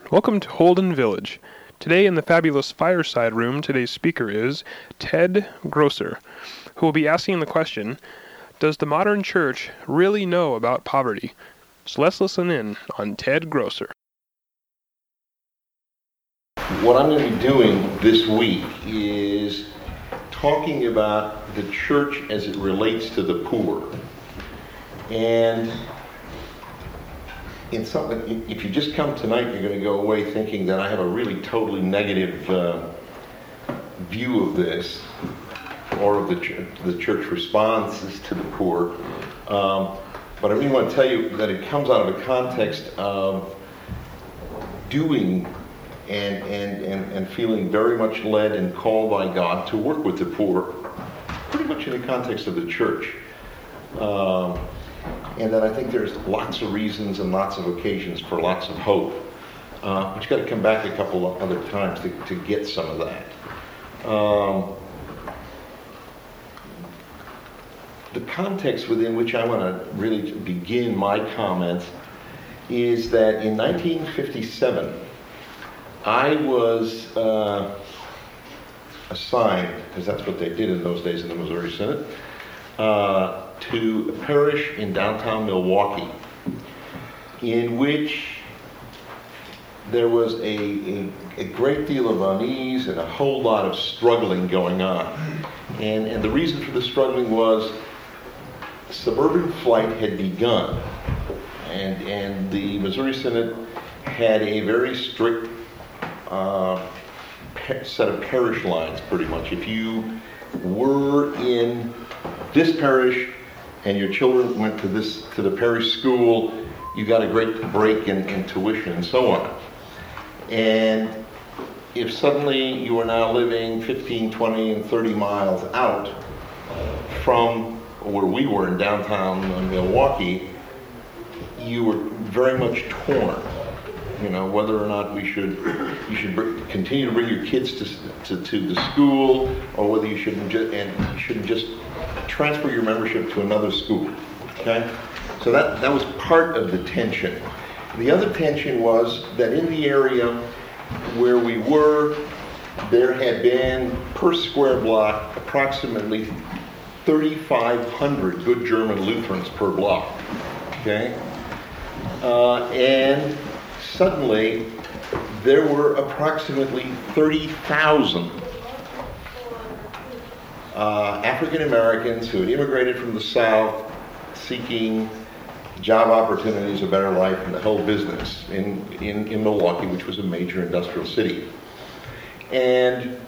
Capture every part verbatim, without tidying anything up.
Welcome to Holden Village. Today in the fabulous fireside room, today's speaker is Ted Grosser, who will be asking the question, does the modern church really know about poverty? So let's listen in on Ted Grosser. What I'm going to be doing this week is talking about the church as it relates to the poor. And in something, if you just come tonight, you're going to go away thinking that I have a really totally negative uh, view of this, or of the, ch- the church responses to the poor. Um, but I really want to tell you that it comes out of a context of doing and, and, and, and feeling very much led and called by God to work with the poor, pretty much in the context of the church. Um, and then I think there's lots of reasons and lots of occasions for lots of hope. Uh, but you've got to come back a couple of other times to, to get some of that. Um, the context within which I want to really begin my comments is that in nineteen fifty-seven, I was uh, assigned, because that's what they did in those days in the Missouri Synod, uh, to a parish in downtown Milwaukee, in which there was a, a, a great deal of unease and a whole lot of struggling going on. And, and the reason for the struggling was suburban flight had begun, and, and the Missouri Synod had a very strict uh, set of parish lines, pretty much. If you were in this parish and your children went to this to the parish school, you got a great break in, in tuition and so on. And if suddenly you are now living fifteen, twenty, and thirty miles out from where we were in downtown Milwaukee, you were very much torn. You know, whether or not we should, you should br- continue to bring your kids to, to to the school, or whether you shouldn't just and you shouldn't just transfer your membership to another school. Okay, so that that was part of the tension. The other tension was that in the area where we were, there had been per square block approximately thirty-five hundred good German Lutherans per block. Okay, uh, and suddenly, there were approximately thirty thousand uh, African Americans who had immigrated from the South seeking job opportunities, a better life, and the whole business in, in, in Milwaukee, which was a major industrial city. And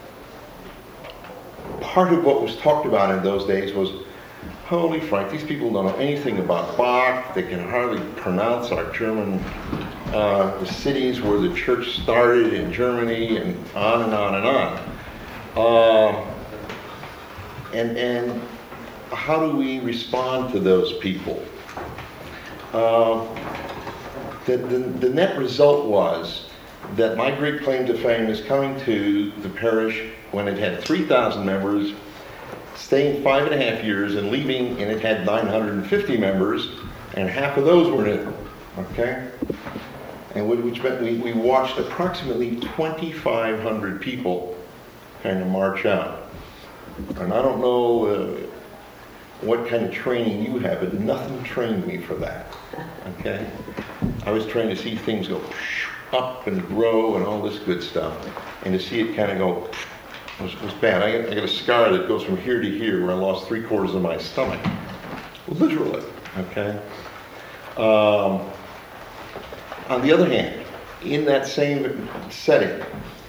part of what was talked about in those days was, holy Frank, these people don't know anything about Bach. They can hardly pronounce our German, uh, the cities where the church started in Germany, and on and on and on. Uh, and, and how do we respond to those people? Uh, the, the, the net result was that my great claim to fame is coming to the parish when it had three thousand members, staying five and a half years and leaving, and it had nine hundred fifty members, and half of those were in it, okay? And which meant we, we watched approximately twenty-five hundred people kind of march out. And I don't know uh, what kind of training you have, but nothing trained me for that, okay? I was trained to see things go up and grow and all this good stuff, and to see it kind of go was, was bad. I got, I got a scar that goes from here to here where I lost three quarters of my stomach. Literally, okay? Um, on the other hand, in that same setting,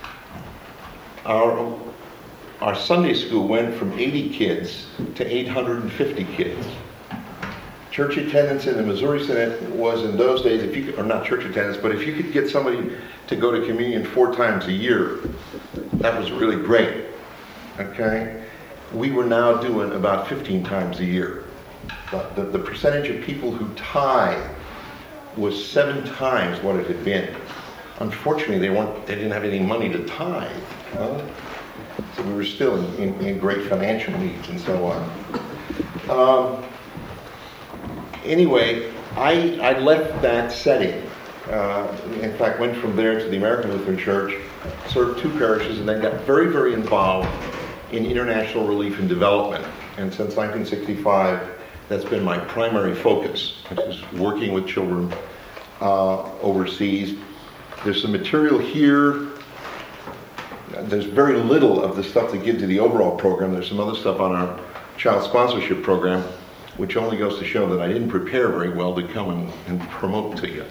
our, our Sunday school went from eighty kids to eight hundred fifty kids. Church attendance in the Missouri Synod was in those days, if you could, or not church attendance, but if you could get somebody to go to communion four times a year, that was really great, okay? We were now doing about fifteen times a year. The, the, the percentage of people who tithe was seven times what it had been. Unfortunately, they weren't. They didn't have any money to tithe, you know? So we were still in, in, in great financial needs and so on. Um, anyway, I, I left that setting uh, in fact, went from there to the American Lutheran Church, served two parishes, and then got very, very involved in international relief and development. And since nineteen sixty-five, that's been my primary focus, which is working with children uh, overseas. There's some material here. There's very little of the stuff that gives to the overall program. There's some other stuff on our child sponsorship program, which only goes to show that I didn't prepare very well to come and, and promote to you.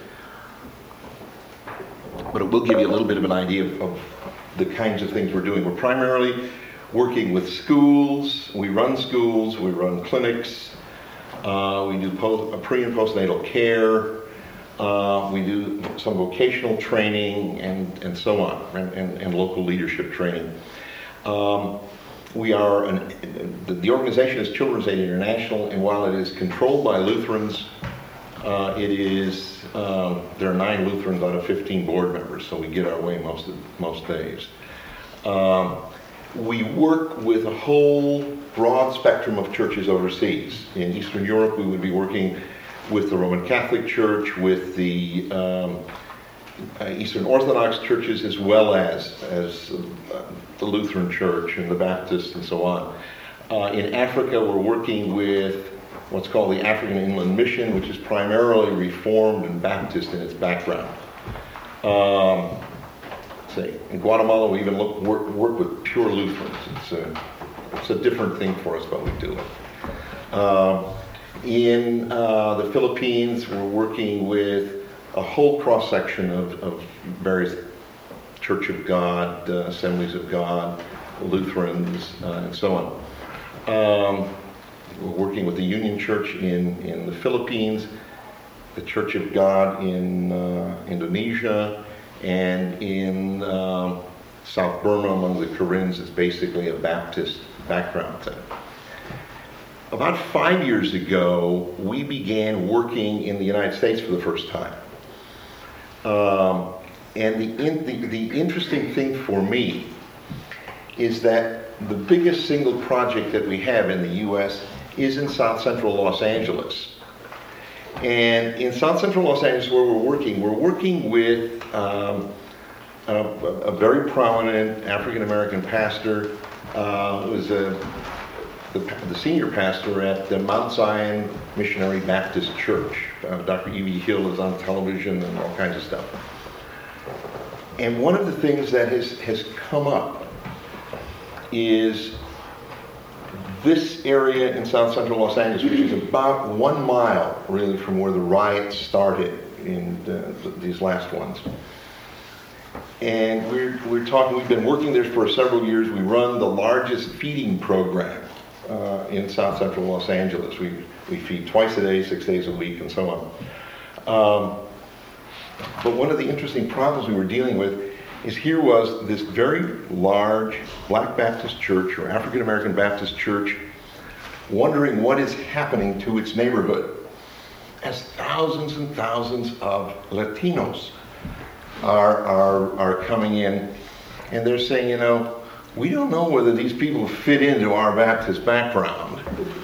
But it will give you a little bit of an idea of, of the kinds of things we're doing. We're primarily working with schools. We run schools. We run clinics. Uh, we do post, pre and postnatal care. Uh, we do some vocational training and, and so on, and, and, and local leadership training. Um, we are, an, the, the organization is Children's Aid International, and while it is controlled by Lutherans, uh, it is, um, there are nine Lutherans out of fifteen board members, so we get our way most, of, most days. Um, we work with a whole broad spectrum of churches overseas. In Eastern Europe, we would be working with the Roman Catholic Church, with the um, uh, Eastern Orthodox churches, as well as, as uh, the Lutheran Church and the Baptist and so on. Uh, in Africa, we're working with what's called the African Inland Mission, which is primarily Reformed and Baptist in its background. Um, say, in Guatemala, we even look, work, work with pure Lutherans. It's a, it's a different thing for us, but we do it. Um, In uh, the Philippines, we're working with a whole cross-section of, of various Church of God, uh, Assemblies of God, Lutherans, uh, and so on. Um, we're working with the Union Church in, in the Philippines, the Church of God in uh, Indonesia, and in uh, South Burma among the Karins. It's basically a Baptist background thing. About five years ago, we began working in the United States for the first time. Um, and the, in, the, the interesting thing for me is that the biggest single project that we have in the U S is in South Central Los Angeles. And in South Central Los Angeles, where we're working, we're working with um, a, a very prominent African-American pastor uh, who was a The, the senior pastor at the Mount Zion Missionary Baptist Church. Uh, Doctor E V Hill is on television and all kinds of stuff. And one of the things that has, has come up is this area in South Central Los Angeles, which is about one mile really from where the riots started in the, these last ones. And we're, we're talking, we've been working there for several years. We run the largest feeding program Uh, in South Central Los Angeles. We we feed twice a day, six days a week, and so on. Um, but one of the interesting problems we were dealing with is here was this very large Black Baptist church or African American Baptist church wondering what is happening to its neighborhood as thousands and thousands of Latinos are are are coming in, and they're saying, you know, we don't know whether these people fit into our Baptist background.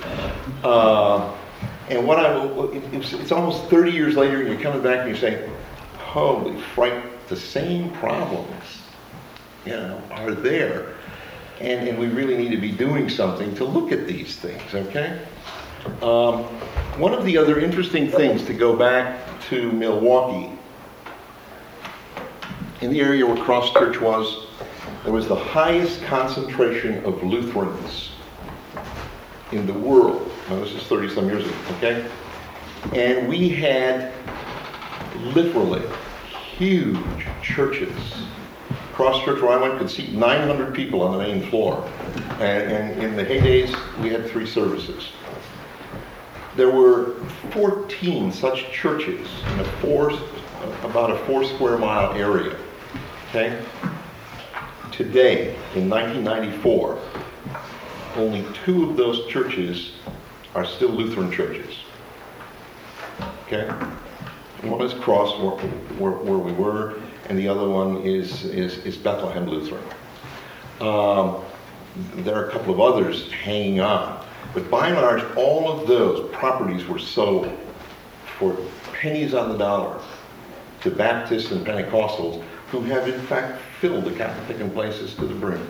Uh, and what I, it's, it's almost thirty years later, and you're coming back and you're saying, holy fright, the same problems, you know, are there. And, and we really need to be doing something to look at these things, okay? Um, one of the other interesting things, to go back to Milwaukee, in the area where Cross Church was, there was the highest concentration of Lutherans in the world. Now, this is thirty-some years ago, okay? And we had literally huge churches. Cross Church, where I went, could seat nine hundred people on the main floor. And, and in the heydays, we had three services. There were fourteen such churches in a four, about a four square mile area, okay? Today, in nineteen ninety-four, only two of those churches are still Lutheran churches. Okay? One is Cross, where, where, where we were, and the other one is, is, is Bethlehem Lutheran. Um, there are a couple of others hanging on. But by and large, all of those properties were sold for pennies on the dollar to Baptists and Pentecostals who have in fact filled the Catholic places to the brim.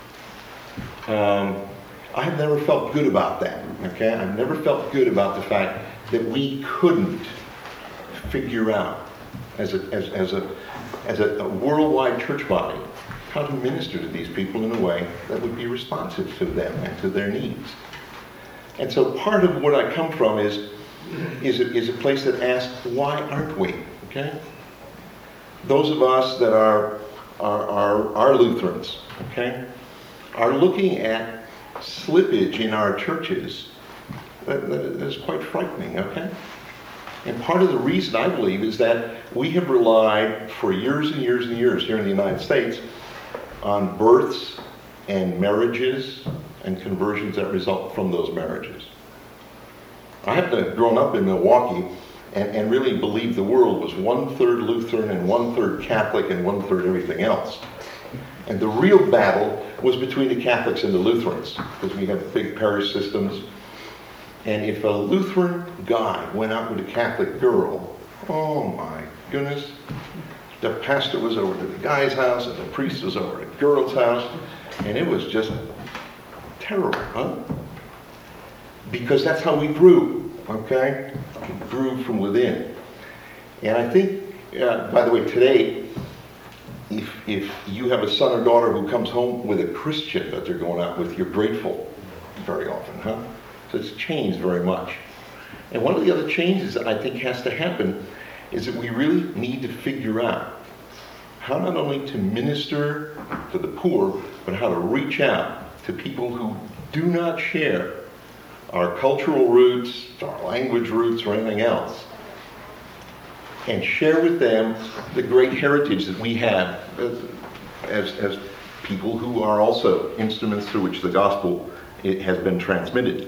Um, I have never felt good about that, okay? I've never felt good about the fact that we couldn't figure out as a, as, as a, as a, a worldwide church body how to minister to these people in a way that would be responsive to them and to their needs. And so part of what I come from is, is, a, is a place that asks, why aren't we, okay? Those of us that are, are, are, are Lutherans, okay, are looking at slippage in our churches that, that is quite frightening, okay? And part of the reason, I believe, is that we have relied for years and years and years here in the United States on births and marriages and conversions that result from those marriages. I happen to have grown up in Milwaukee and, and really believed the world was one-third Lutheran and one-third Catholic and one-third everything else. And the real battle was between the Catholics and the Lutherans, because we have big parish systems. And if a Lutheran guy went out with a Catholic girl, oh my goodness, the pastor was over to the guy's house and the priest was over to the girl's house, and it was just terrible, huh? Because that's how we grew, okay? We grew from within. And I think, uh, by the way, today, if, if you have a son or daughter who comes home with a Christian that they're going out with, you're grateful very often, huh? So it's changed very much. And one of the other changes that I think has to happen is that we really need to figure out how not only to minister to the poor, but how to reach out to people who do not share our cultural roots, our language roots, or anything else, and share with them the great heritage that we have as, as people who are also instruments through which the gospel it has been transmitted.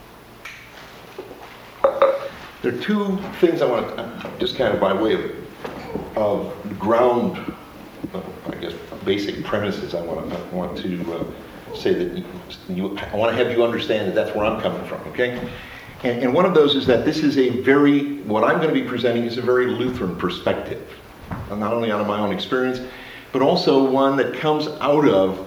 There are two things I want to, just kind of by way of, of ground, I guess, basic premises I want to, I want to uh, say that you, you, I want to have you understand that that's where I'm coming from, okay? And, and one of those is that this is a very, what I'm going to be presenting is a very Lutheran perspective, not only out of my own experience, but also one that comes out of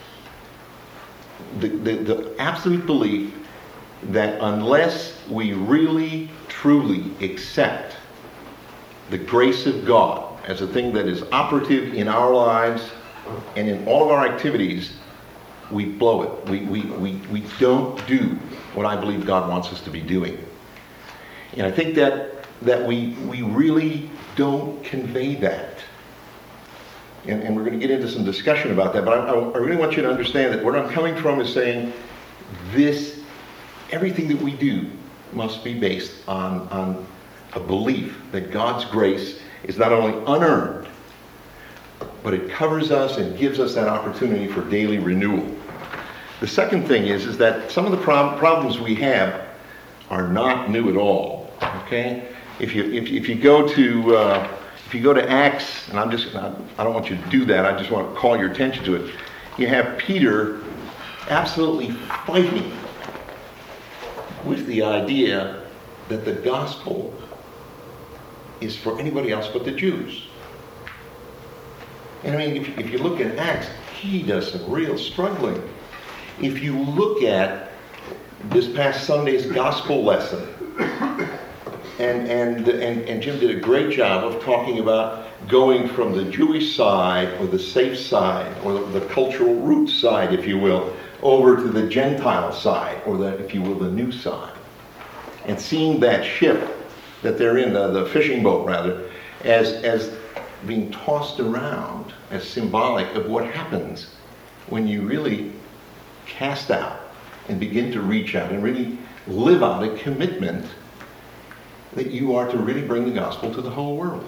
the, the, the absolute belief that unless we really, truly accept the grace of God as a thing that is operative in our lives and in all of our activities, we blow it. We, we, we, we don't do what I believe God wants us to be doing. And I think that, that we, we really don't convey that. And, and we're going to get into some discussion about that, but I, I really want you to understand that where I'm coming from is saying this, everything that we do must be based on, on a belief that God's grace is not only unearned, but it covers us and gives us that opportunity for daily renewal. The second thing is, is that some of the prob- problems we have are not new at all. Okay, if you if, if you go to uh, if you go to Acts, and I'm just I don't want you to do that. I just want to call your attention to it. You have Peter absolutely fighting with the idea that the gospel is for anybody else but the Jews. And I mean, if, if you look at Acts, he does some real struggling. If you look at this past Sunday's gospel lesson, and, and, and, and Jim did a great job of talking about going from the Jewish side, or the safe side, or the, the cultural root side, if you will, over to the Gentile side, or the, if you will, the new side. And seeing that ship that they're in, the, the fishing boat rather, as, as being tossed around as symbolic of what happens when you really cast out and begin to reach out and really live out a commitment that you are to really bring the gospel to the whole world.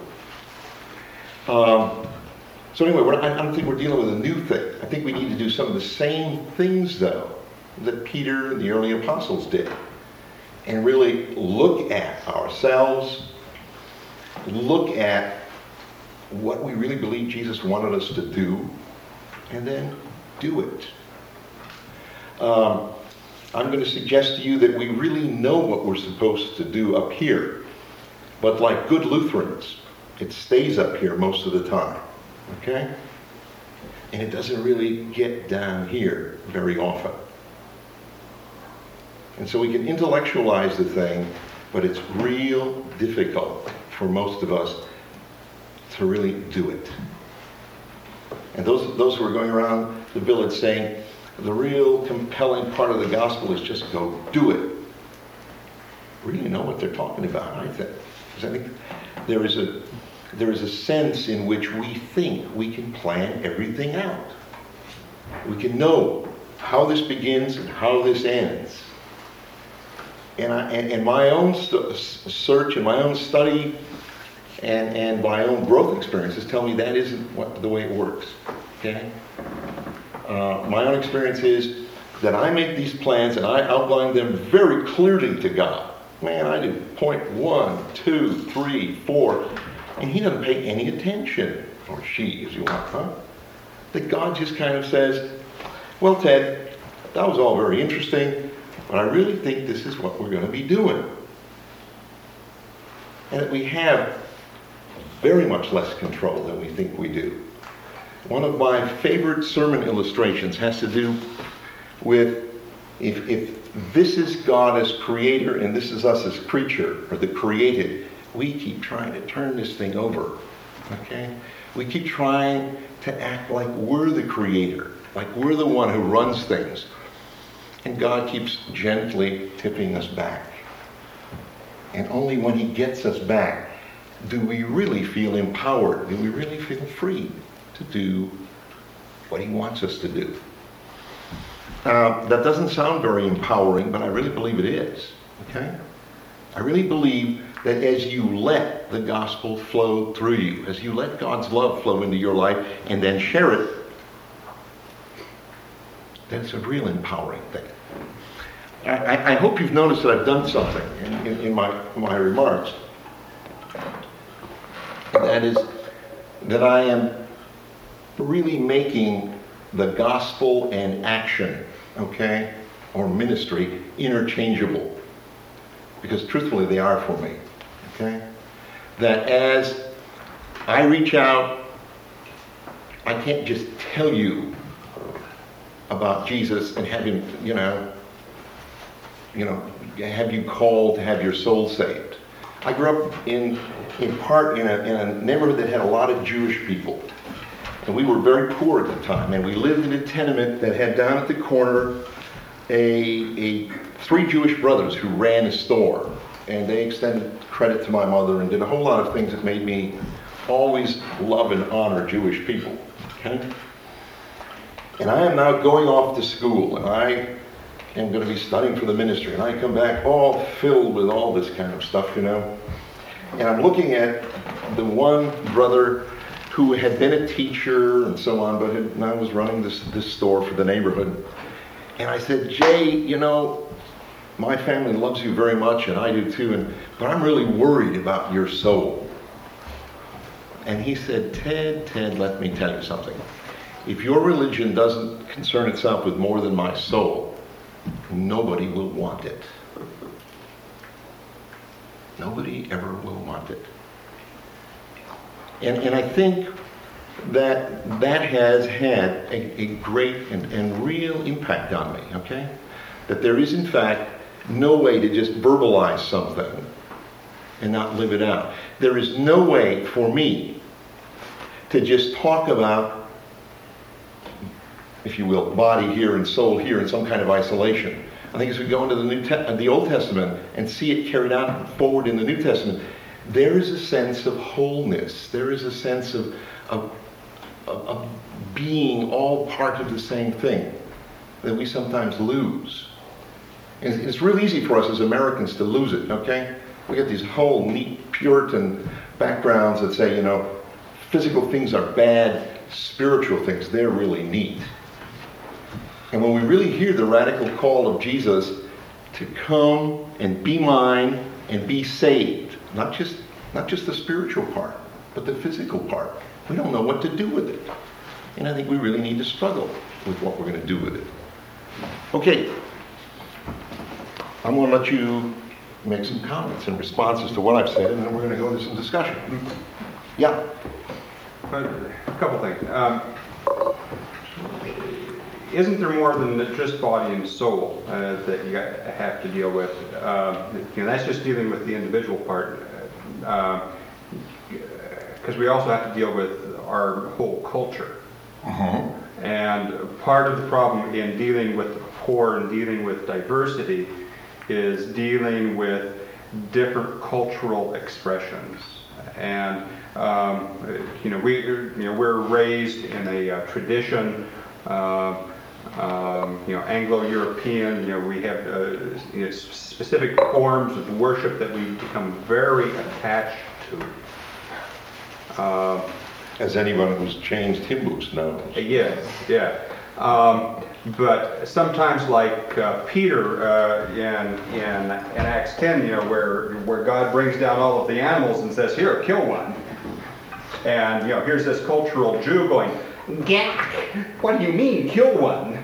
Um, so anyway, we're, I don't think we're dealing with a new thing. I think we need to do some of the same things, though, that Peter and the early apostles did. And really look at ourselves, look at what we really believe Jesus wanted us to do, and then do it. Um, I'm going to suggest to you that we really know what we're supposed to do up here. But like good Lutherans, It stays up here most of the time, okay? And it doesn't really get down here very often. And so we can intellectualize the thing, but it's real difficult for most of us to really do it. And those, those who are going around the village saying, the real compelling part of the gospel is just go do it, really know what they're talking about, I think. Because I think there is a there is a sense in which we think we can plan everything out. We can know how this begins and how this ends. And, I, and, and my own st- search and my own study and, and my own growth experiences tell me that isn't what, the way it works. Okay? Uh, my own experience is that I make these plans and I outline them very clearly to God. Man, I do point one, two, three, four, and he doesn't pay any attention, or she, as you want, huh? That God just kind of says, well, Ted, that was all very interesting, but I really think this is what we're going to be doing. And that we have very much less control than we think we do. One of my favorite sermon illustrations has to do with if, if this is God as creator and this is us as creature, or the created, we keep trying to turn this thing over, okay? We keep trying to act like we're the creator, like we're the one who runs things. And God keeps gently tipping us back. And only when he gets us back do we really feel empowered, do we really feel free to do what he wants us to do. Uh, that doesn't sound very empowering, but I really believe it is, okay? I really believe that as you let the gospel flow through you, as you let God's love flow into your life and then share it, then it's a real empowering thing. I, I hope you've noticed that I've done something in, in, in my, my remarks. That is, that I am really making the gospel and action, okay, or ministry, interchangeable. Because truthfully, they are for me, okay? That as I reach out, I can't just tell you about Jesus and have him, you know, you know, have you called to have your soul saved. I grew up in, in part in a, in a neighborhood that had a lot of Jewish people. And we were very poor at the time. And we lived in a tenement that had down at the corner a, a three Jewish brothers who ran a store. And they extended credit to my mother and did a whole lot of things that made me always love and honor Jewish people. Okay? And I am now going off to school, and I am going to be studying for the ministry. And I come back all filled with all this kind of stuff, you know. And I'm looking at the one brother who had been a teacher and so on, but had, now was running this, this store for the neighborhood. And I said, Jay, you know, my family loves you very much, and I do too, and but I'm really worried about your soul. And he said, Ted, Ted, let me tell you something. If your religion doesn't concern itself with more than my soul, nobody will want it. Nobody ever will want it. And, and I think that that has had a, a great and, and real impact on me, okay? That there is, in fact, no way to just verbalize something and not live it out. There is no way for me to just talk about, if you will, body here and soul here in some kind of isolation. I think as we go into the New Te- the Old Testament and see it carried out forward in the New Testament, there is a sense of wholeness. There is a sense of, of, of, of being all part of the same thing that we sometimes lose. And it's real easy for us as Americans to lose it, okay? We get these whole neat Puritan backgrounds that say, you know, physical things are bad, spiritual things, they're really neat. And when we really hear the radical call of Jesus to come and be mine and be saved, not just not just the spiritual part, but the physical part, we don't know what to do with it. And I think we really need to struggle with what we're going to do with it. Okay, I'm going to let you make some comments and responses to what I've said, and then we're going to go into some discussion. Yeah. But a couple things. Um, isn't there more than just body and soul uh, that you got, have to deal with? Uh, you know, that's just dealing with the individual part. Because uh, we also have to deal with our whole culture. Uh-huh. And part of the problem in dealing with the poor and dealing with diversity is dealing with different cultural expressions. And um, you know, we you know we're raised in a uh, tradition, uh, um, you know, Anglo-European. You know, we have uh, you know, specific forms of worship that we've become very attached to. Uh, As anyone who's changed hymn books knows. Yes, yeah. Um, but sometimes, like uh, Peter uh, in, in in Acts ten, you know, where where God brings down all of the animals and says, "Here, kill one," and you know, here's this cultural Jew going, "Gak, what do you mean, kill one?"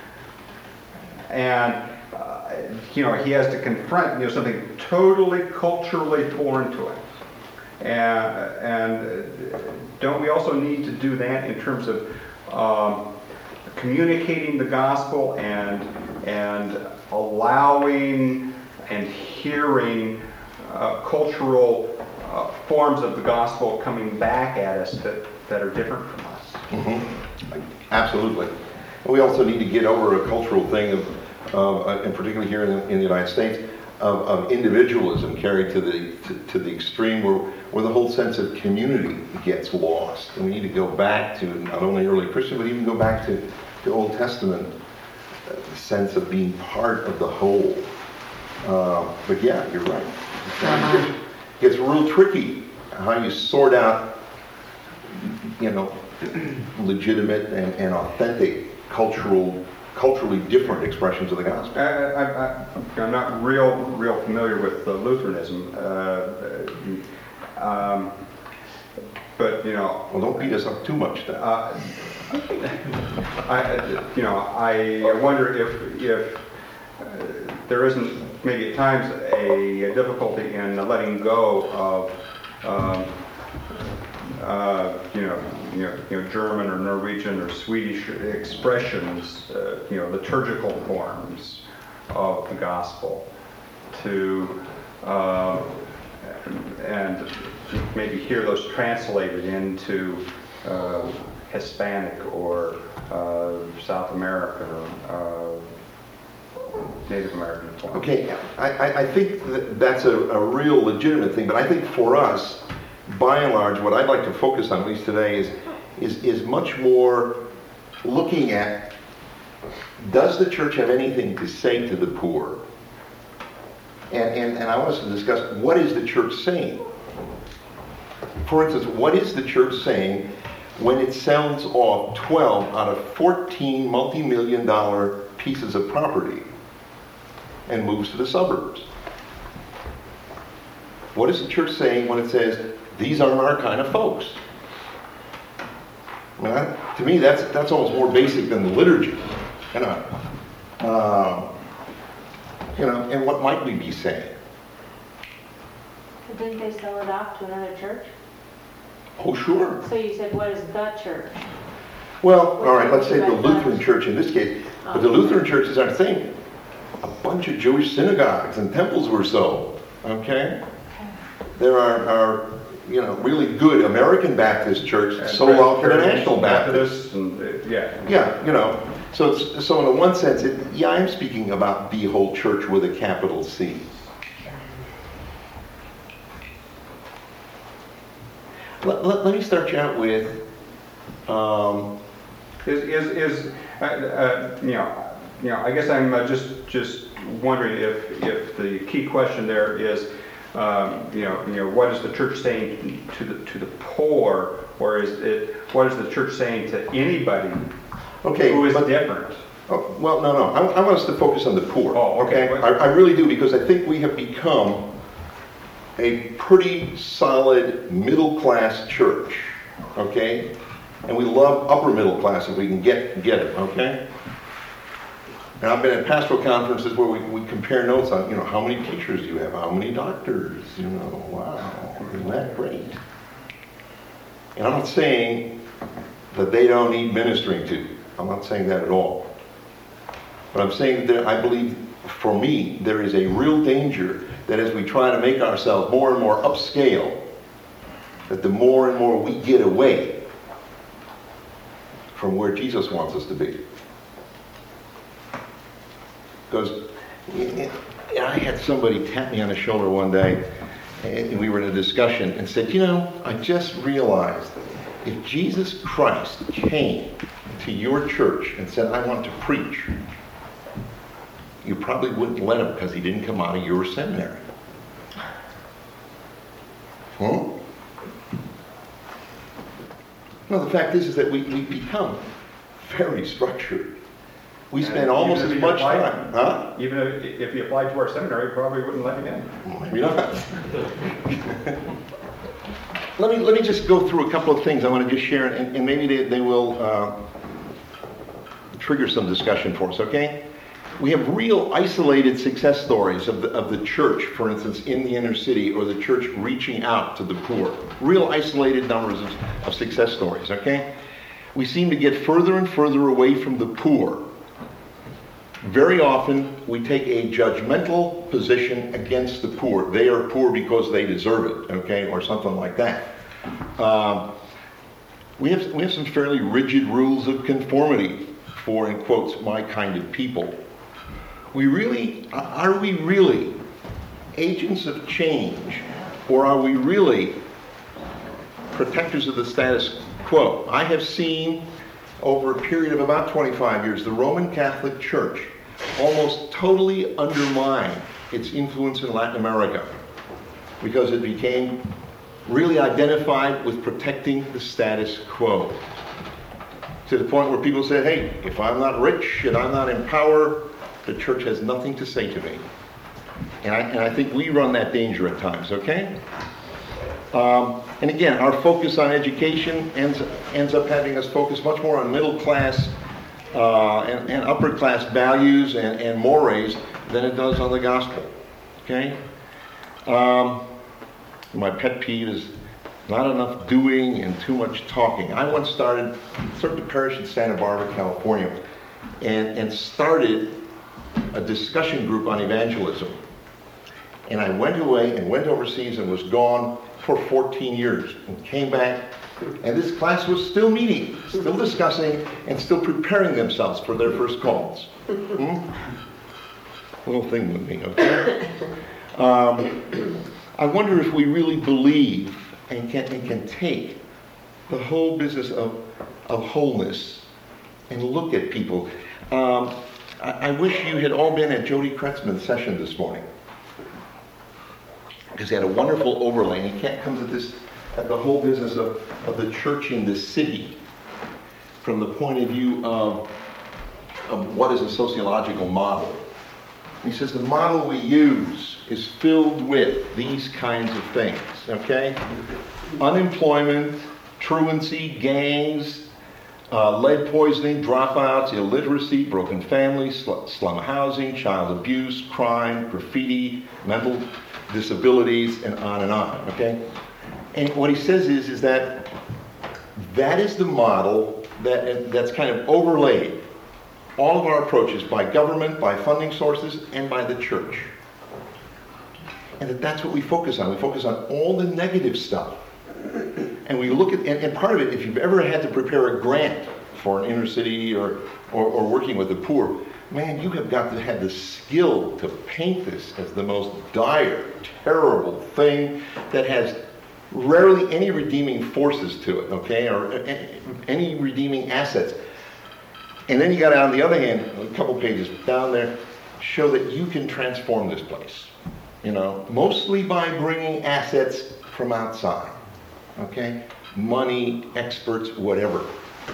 And uh, you know, he has to confront you know something totally culturally foreign to him. And, and don't we also need to do that in terms of um, communicating the gospel and and allowing and hearing uh, cultural uh, forms of the gospel coming back at us that, that are different from us? Mm-hmm. Absolutely. And we also need to get over a cultural thing of, uh, and particularly here in the, in the United States, of, of individualism carried to the to, to the extreme where where the whole sense of community gets lost. And we need to go back to not only early Christian, but even go back to the Old Testament, uh, the sense of being part of the whole. Uh, but yeah, you're right. Uh-huh. It gets, gets real tricky how you sort out, you know, legitimate and, and authentic cultural, culturally different expressions of the gospel. I, I, I, I'm not real, real familiar with uh, Lutheranism. Uh, Um, but you know, Well, don't beat us up too much then. uh, I, you know, I wonder if if uh, there isn't maybe at times a difficulty in letting go of um, uh, you know, you know, you know, German or Norwegian or Swedish expressions, uh, you know, liturgical forms of the gospel to. Uh, and maybe hear those translated into uh, Hispanic or uh, South American or uh, Native American form. Okay, I, I, I think that that's a, a real legitimate thing, but I think for us, by and large, what I'd like to focus on, at least today, is is, is much more looking at, does the church have anything to say to the poor? And, and, and I want us to discuss, what is the church saying? For instance, what is the church saying when it sells off twelve out of fourteen multi-million dollar pieces of property and moves to the suburbs? What is the church saying when it says, these aren't our kind of folks? I mean, I, to me, that's that's almost more basic than the liturgy. You know, uh, you know, and what might we be saying? But didn't they sell it off to another church? Oh, sure. So you said, what is the church? Well, all right, let's say the Lutheran Church in this case, but the Lutheran churches aren't saying a bunch of Jewish synagogues and temples were sold, okay? There are, are you know, really good American Baptist churches sold off to the National Baptists. And, uh, yeah. Yeah, you know, so it's, so in one sense, it, yeah, I'm speaking about the whole church with a capital C. Let, let, let me start you out with, um, Is is, is uh, uh, you know, you know, I guess I'm uh, just just wondering if if the key question there is, um, you know, you know, what is the church saying to the to the poor, or is it what is the church saying to anybody okay, who is but, different? Oh, well, no, no. I, I want us to focus on the poor. Oh, okay. I, I really do, because I think we have become a pretty solid middle-class church, okay? And we love upper middle class if we can get get it, okay? And I've been at pastoral conferences where we, we compare notes on, you know, how many teachers do you have? How many doctors? You know, wow, isn't that great? And I'm not saying that they don't need ministering to. I'm not saying that at all. But I'm saying that I believe, for me, there is a real danger that as we try to make ourselves more and more upscale, that the more and more we get away from where Jesus wants us to be. Because I had somebody tap me on the shoulder one day, and we were in a discussion, and said, you know, I just realized if Jesus Christ came to your church and said, I want to preach, you probably wouldn't let him because he didn't come out of your seminary. Huh? No, the fact is, is that we, we become very structured. We spend And almost even as if much he applied- time. Huh? Even if, if he applied to our seminary, he probably wouldn't let him in. Well, maybe not. let me let me just go through a couple of things I want to just share, and, and maybe they, they will uh, trigger some discussion for us, okay? We have real isolated success stories of the, of the church, for instance, in the inner city, or the church reaching out to the poor. Real isolated numbers of, of success stories, okay? We seem to get further and further away from the poor. Very often, we take a judgmental position against the poor. They are poor because they deserve it, okay, or something like that. Um, we have we have some fairly rigid rules of conformity for, in quotes, my kind of people. We really, are we really agents of change, or are we really protectors of the status quo? I have seen over a period of about twenty-five years, the Roman Catholic Church almost totally undermine its influence in Latin America because it became really identified with protecting the status quo. To the point where people said, hey, if I'm not rich and I'm not in power, the church has nothing to say to me. And I, and I think we run that danger at times, okay? Um, and again, our focus on education ends, ends up having us focus much more on middle class uh, and, and upper class values and, and mores than it does on the gospel. Okay? Um, my pet peeve is not enough doing and too much talking. I once started, served a parish in Santa Barbara, California, and, and started a discussion group on evangelism. And I went away and went overseas and was gone for fourteen years and came back, and this class was still meeting, still discussing, and still preparing themselves for their first calls. Hmm? Little thing with me, okay? Um, I wonder if we really believe and can, and can take the whole business of, of wholeness and look at people. Um, I, I wish you had all been at Jody Kretzman's session this morning, because he had a wonderful overlay, and he comes at this, at the whole business of, of the church in the city from the point of view of, of what is a sociological model. And he says the model we use is filled with these kinds of things, okay? Unemployment, truancy, gangs, uh, lead poisoning, dropouts, illiteracy, broken families, sl- slum housing, child abuse, crime, graffiti, mental disabilities, and on and on, okay? And what he says is, is that that is the model that that's kind of overlaid all of our approaches by government, by funding sources, and by the church. And that that's what we focus on. We focus on all the negative stuff. And we look at, and, and part of it, if you've ever had to prepare a grant for an inner city or, or, or working with the poor, man, you have got to have the skill to paint this as the most dire, terrible thing that has rarely any redeeming forces to it, okay, or any redeeming assets. And then you got to, on the other hand, a couple pages down there, show that you can transform this place, you know, mostly by bringing assets from outside, okay, money, experts, whatever.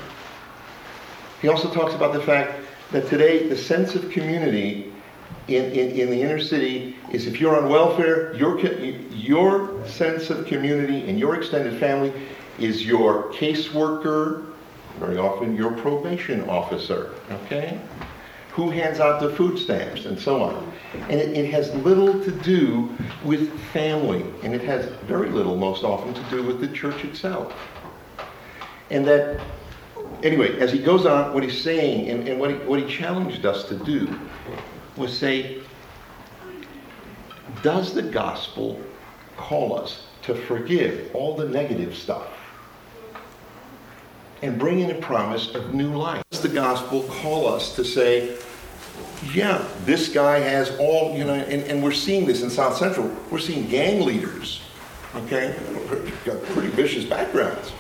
He also talks about the fact that today the sense of community in, in, in the inner city is, if you're on welfare, your, your sense of community and your extended family is your caseworker, very often your probation officer, okay, who hands out the food stamps and so on. And it, it has little to do with family, and it has very little, most often, to do with the church itself. And that, anyway, as he goes on, what he's saying, and, and what, he, what he challenged us to do was say, does the gospel call us to forgive all the negative stuff and bring in a promise of new life? Does the gospel call us to say, yeah, this guy has all, you know, and, and we're seeing this in South Central. We're seeing gang leaders, okay, got pretty vicious backgrounds.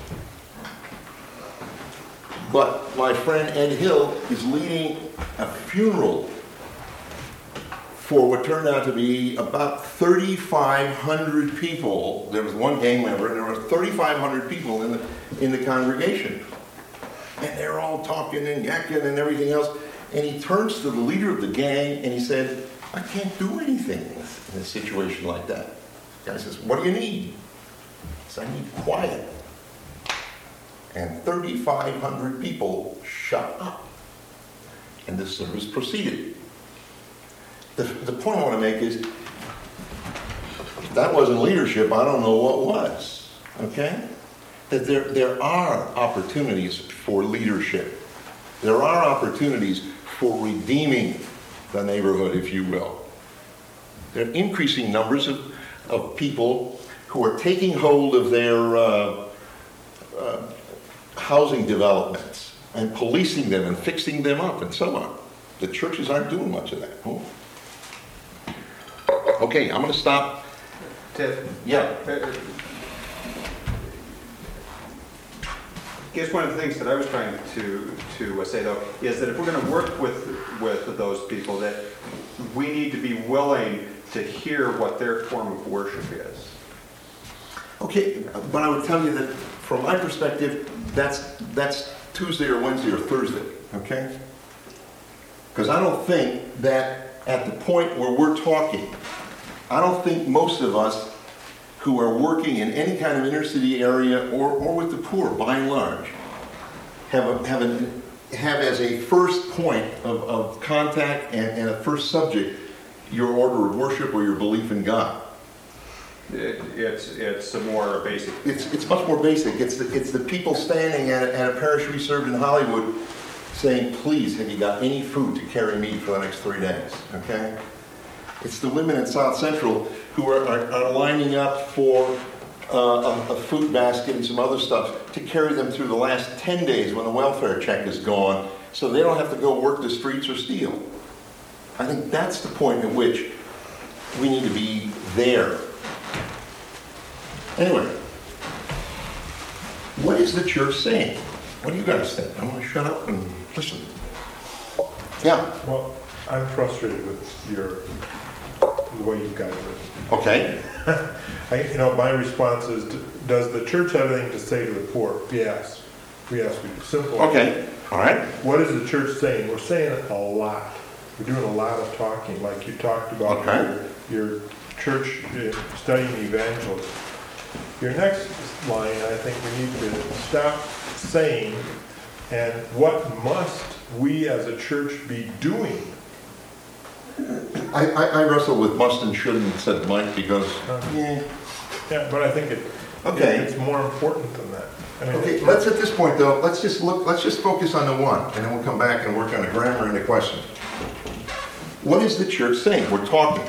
But my friend Ed Hill is leading a funeral for what turned out to be about thirty-five hundred people. There was one gang member, and there were thirty-five hundred people in the in the congregation. And they're all talking and yakking and everything else. And he turns to the leader of the gang and he said, I can't do anything in a situation like that. The guy says, what do you need? He says, I need quiet. And thirty-five hundred people shut up. And the service proceeded. The, the point I want to make is, if that wasn't leadership, I don't know what was. Okay? That there, there are opportunities for leadership. There are opportunities for redeeming the neighborhood, if you will. There are increasing numbers of, of people who are taking hold of their uh, uh, housing developments and policing them and fixing them up and so on. The churches aren't doing much of that. Oh. Okay, I'm going to stop. Ted? Yeah. I guess one of the things that I was trying to to say though is that if we're going to work with with those people, that we need to be willing to hear what their form of worship is. Okay, but I would tell you that from my perspective, that's that's Tuesday or Wednesday or Thursday. Okay, because I don't think that at the point where we're talking, I don't think most of us who are working in any kind of inner city area or, or with the poor, by and large, have a, have, a, have as a first point of, of contact and, and a first subject your order of worship or your belief in God. It, it's it's a more basic. It's it's much more basic. It's the, it's the people standing at a, at a parish we served in Hollywood saying, please, have you got any food to carry me for the next three days? Okay? It's the women in South Central who are, are, are lining up for uh, a, a food basket and some other stuff to carry them through the last ten days when the welfare check is gone so they don't have to go work the streets or steal. I think that's the point at which we need to be there. Anyway, what is the church saying? What do you guys think? I want to shut up and listen. Yeah. Well, I'm frustrated with your the way you guys are. Okay. I, you know, my response is: does the church have anything to say to the poor? Yes. Yes, we do. Simple. Okay. All right. What is the church saying? We're saying a lot. We're doing a lot of talking, like you talked about Okay. your, your church uh, studying evangelism. Your next line, I think we need to stop saying, and what must we as a church be doing? I, I, I wrestle with must and shouldn't, said Mike, because, Uh-huh. yeah. Yeah, but I think it, Okay. it, it's more important than that. I mean, Okay, let's at this point though, let's just look, let's just focus on the one, and then we'll come back and work on the grammar and the question. What is the church saying? We're talking.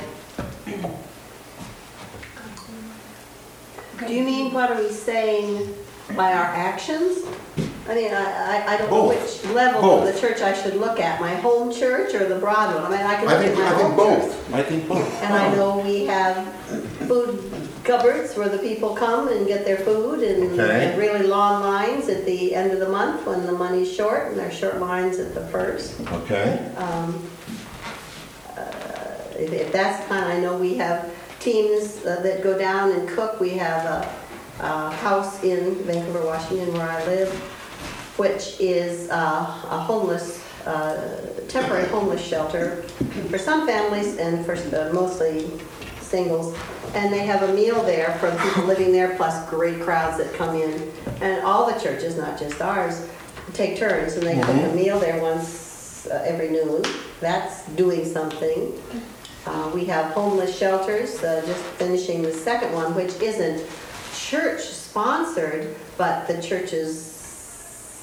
Do you mean what are we saying by our actions? I mean, I, I, I don't know Both. which level Both. of the church I should look at, my home church or the broad one. I mean, I can I look think, at my I think home church. both. I think both. And I know we have food cupboards where the people come and get their food, and Okay. and really long lines at the end of the month when the money's short, and there's short lines at the first. Okay. Um, uh, If if that's the kind, I know we have teams uh, that go down and cook. We have a, a house in Vancouver, Washington, where I live, which is uh, a homeless, uh, temporary homeless shelter for some families and for uh, mostly singles. And they have a meal there for people living there, plus great crowds that come in. And all the churches, not just ours, take turns, and they cook a meal there once uh, every noon. That's doing something. Uh, we have homeless shelters, uh, just finishing the second one, which isn't church-sponsored, but the churches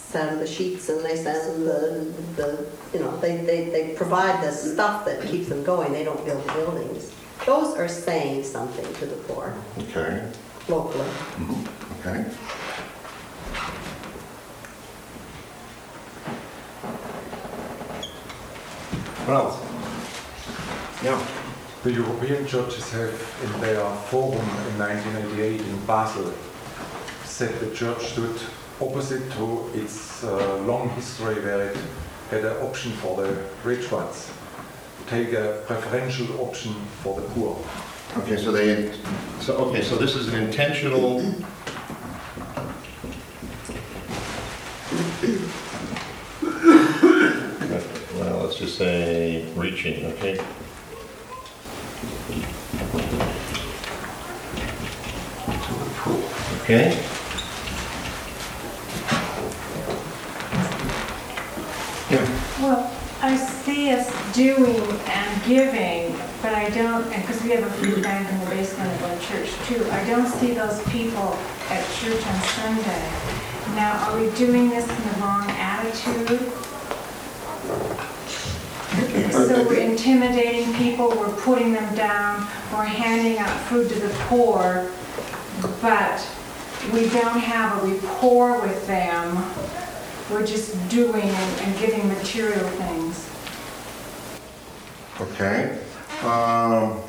send them the sheets and they send them the, the you know, they, they, they provide the stuff that keeps them going. They don't build the buildings. Those are saying something to the poor Okay. locally. Mm-hmm. Okay. What else? Yeah. The European churches have, in their forum in nineteen eighty-eight in Basel, said the church stood opposite to its uh, long history where it had an option for the rich ones, take a preferential option for the poor. Okay, so they, so, okay, so this is an intentional, well, let's just say reaching, okay? Okay? Yeah. Well, I see us doing and giving, but I don't, and because we have a food bank in the basement of our church too, I don't see those people at church on Sunday. Now, are we doing this in the wrong attitude? So we're intimidating people, we're putting them down, we're handing out food to the poor, but we don't have a rapport with them. We're just doing and, and giving material things. Okay. Um,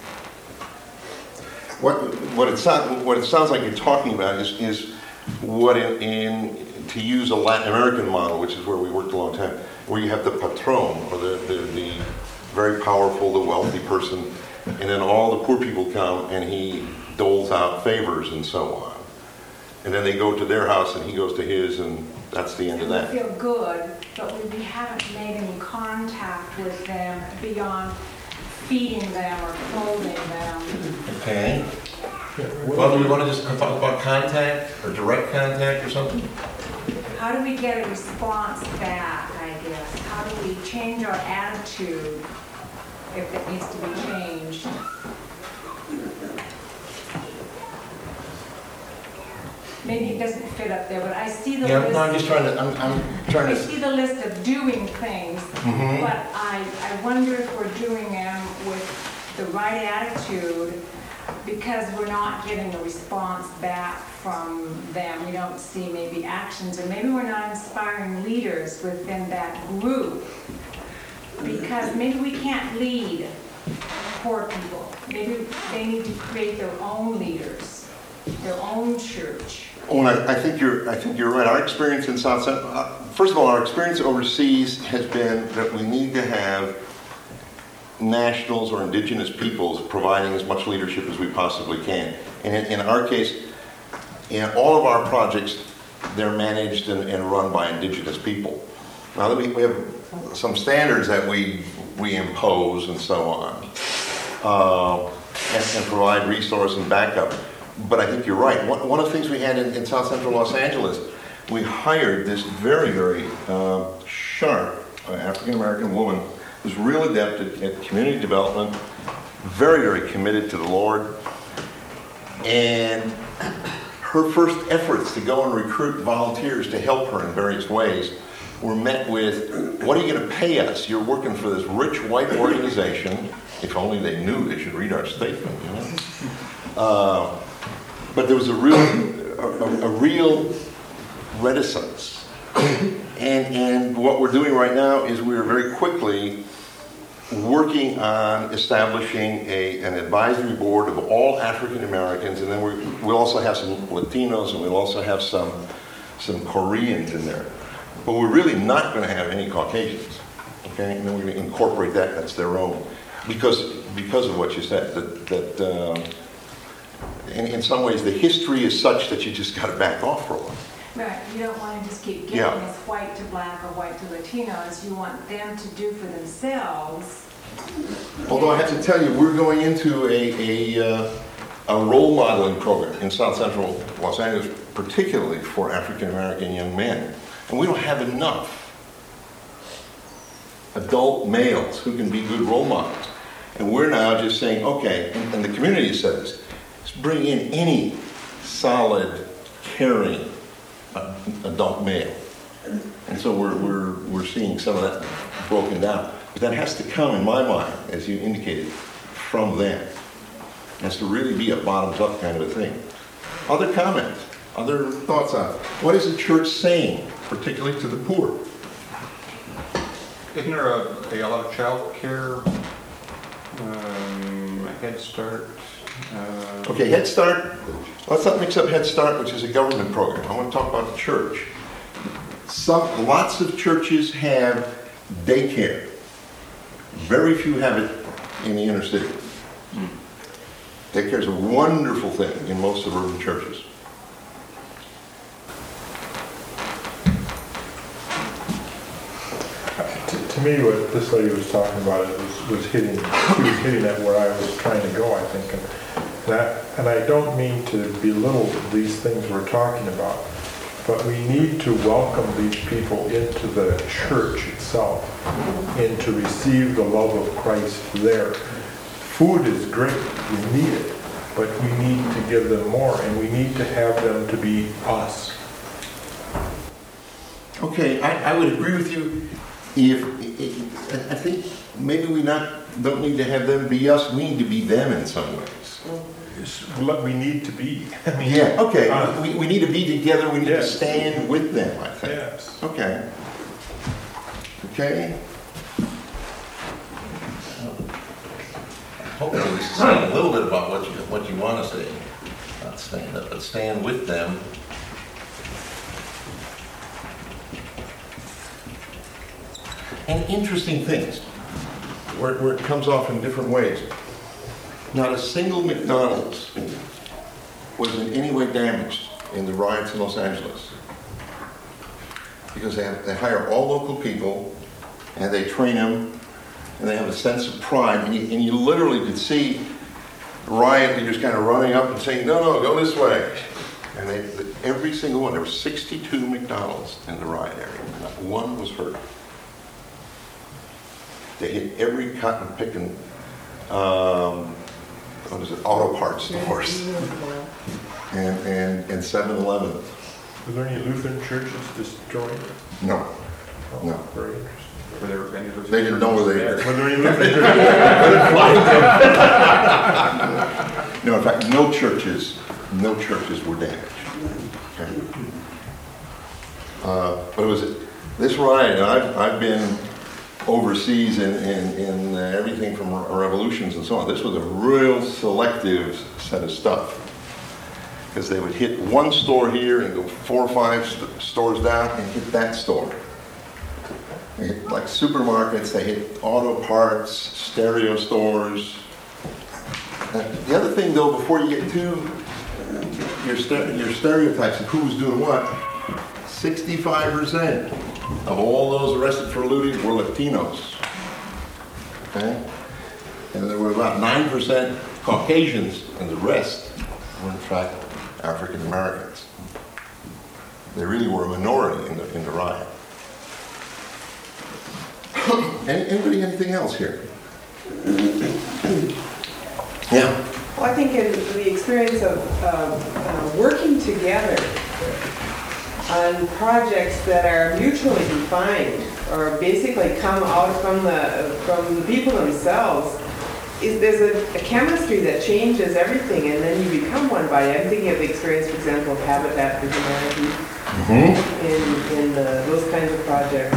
what what it sounds what it sounds like you're talking about is is what in, in to use a Latin American model, which is where we worked a long time, where you have the patron or the the, the very powerful, the wealthy person, and then all the poor people come and he doles out favors and so on, and then they go to their house and he goes to his and. That's the end of that. We feel good, but we, we haven't made any contact with them beyond feeding them or clothing them. Okay. Well, do we want to just talk about contact or direct contact or something? How do we get a response back, I guess? How do we change our attitude if it needs to be changed? Maybe it doesn't fit up there, but I see the Yeah, list. no, I'm just trying to, I'm, I'm trying I to, see the list of doing things, Mhm. but I, I wonder if we're doing them with the right attitude because we're not getting a response back from them. We don't see maybe actions, or maybe we're not inspiring leaders within that group because maybe we can't lead poor people. Maybe they need to create their own leaders, their own church. well, I, I think you're, I think you're right. Our experience in South Central, uh, first of all, our experience overseas has been that we need to have nationals or indigenous peoples providing as much leadership as we possibly can. And in, in our case, in all of our projects, they're managed and, and run by indigenous people. Now, we, we have some standards that we, we impose and so on, uh, and, and provide resource and backup. But I think you're right. One, one of the things we had in, in South Central Los Angeles, we hired this very, very uh, sharp uh, African-American woman who's real adept at, at community development, very, very committed to the Lord. And her first efforts to go and recruit volunteers to help her in various ways were met with, what are you going to pay us? You're working for this rich white organization. If only they knew, they should read our statement, you know. Uh, but there was a real, a, a real reticence. And, and what we're doing right now is we're very quickly working on establishing a, an advisory board of all African Americans, and then we, we'll also have some Latinos, and we'll also have some, some Koreans in there. But we're really not going to have any Caucasians, okay? And then we're going to incorporate that, that's their own. Because, because of what you said, that, that um, in, in some ways the history is such that you just got to back off for a while. Right, you don't want to just keep giving Yeah. as white to black or white to Latinos. You want them to do for themselves. Although I have to tell you, we're going into a, a, uh, a role modeling program in South Central Los Angeles, particularly for African American young men. And we don't have enough adult males who can be good role models. And we're now just saying, okay, and, and the community said this, let's bring in any solid, caring uh, adult male. And so we're, we're, we're seeing some of that broken down. But that has to come, in my mind, as you indicated, from them. It has to really be a bottoms-up kind of a thing. Other comments? Other thoughts on it? What is the church saying, particularly to the poor? Isn't there a, a lot of child care, um, Head Start? Uh, Okay, Head Start, let's not mix up Head Start, which is a government program. I want to talk about the church. Some, lots of churches have daycare. Very few have it in the inner city. Daycare is a wonderful thing in most suburban churches. To, to me, what this lady was talking about it was, was hitting, she was hitting at where I was trying to go, I think. And that, and I don't mean to belittle these things we're talking about, but we need to welcome these people into the church itself and to receive the love of Christ there. Food is great, we need it, but we need to give them more, and we need to have them to be us. Okay, I, I would agree with you. If, if I think maybe we not don't need to have them be us. We need to be them in some ways. It's what we need to be. I mean, Yeah. Okay. uh, we, we need to be together. We need Yes. to stand with them. I think. Yes. Okay. Okay. Hopefully, this is saying a little bit about what you what you want to say. Not stand up, but stand with them. And interesting things, where, where it comes off in different ways. Not a single McDonald's was in any way damaged in the riots in Los Angeles. Because they, have, they hire all local people, and they train them, and they have a sense of pride. And you, and you literally could see riot leaders kind of running up and saying, no, no, go this way. And they, every single one, there were sixty-two McDonald's in the riot area. Not one was hurt. They hit every cotton picking, um, what is it, auto parts stores, and and and seven eleven. Were there any Lutheran churches destroyed? No, Oh, no. Very interesting. Were there any of those They didn't know where they Were were. there any Lutheran churches? No, in fact, no churches, no churches were damaged. Okay. Uh, but it was this riot, and I've I've been overseas in, in, in uh, everything from re- revolutions and so on. This was a real selective set of stuff. Because they would hit one store here and go four or five st- stores down and hit that store. They hit like supermarkets, they hit auto parts, stereo stores. Uh, the other thing though, before you get to uh, your, st- your stereotypes of who was doing what, sixty-five percent of all those arrested for looting were Latinos. Okay? And there were about nine percent Caucasians, and the rest were in fact African Americans. They really were a minority in the, in the riot. Any, anybody, anything else here? Yeah. Well, I think in the experience of uh, uh, working together on projects that are mutually defined or basically come out from the from the people themselves, is there's a, a chemistry that changes everything, and then you become one body. I'm thinking of the experience, for example, of Habitat for Humanity Mm-hmm. in in uh, those kinds of projects.